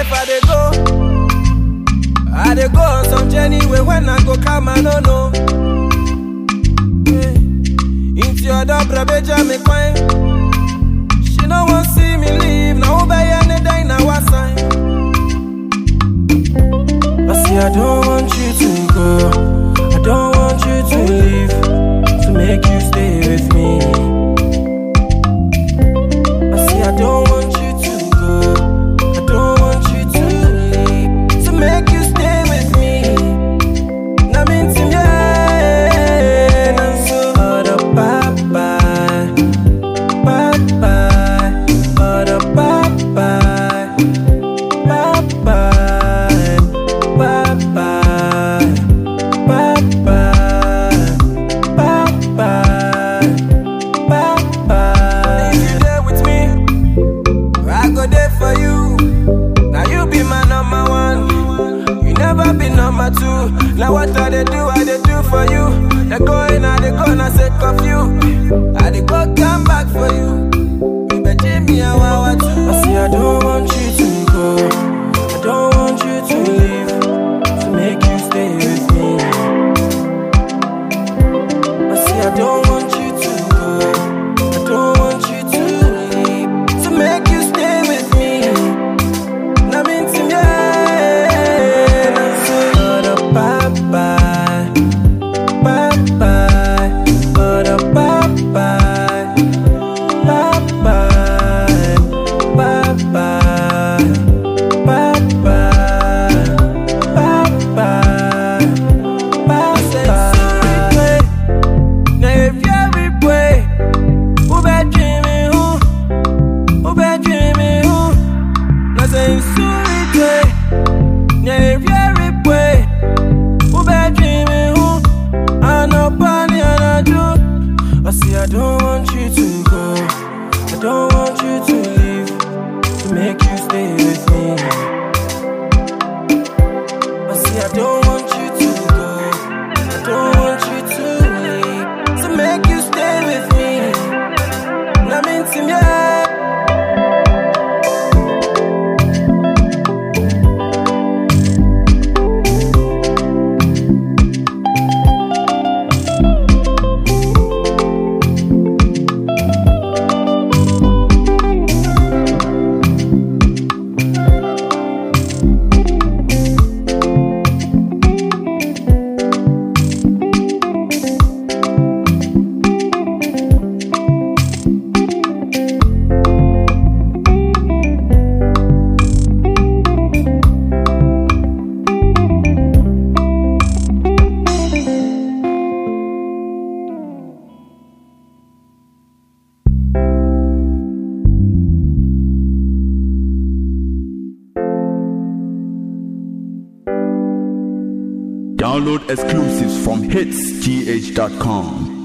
life I dey go on some journey where when I go come I don't know. Into your dobra beja me quine. She no want see me leave. Now obey any day now what sign. I say I don't want you to go. I don't want you to leave. To make you stay with me. I say I don't want you to go. I don't want you to leave. To make you stay with me. Now mean to me. Now what I dey do for you. They going and they gonna say of you. I dey go come back for you. You better me I want. I say I don't want you to go. I don't want you to leave. To make you stay with me. I say I don't want you to go. I don't want you to leave. To make you stay with me. Now mean to me. I don't want you to go. I don't want you to leave. To make you stay with me. I say I don't want you to go. I don't want you to leave. To make you stay with me. Now mean to me. Download exclusives from hitsgh.com.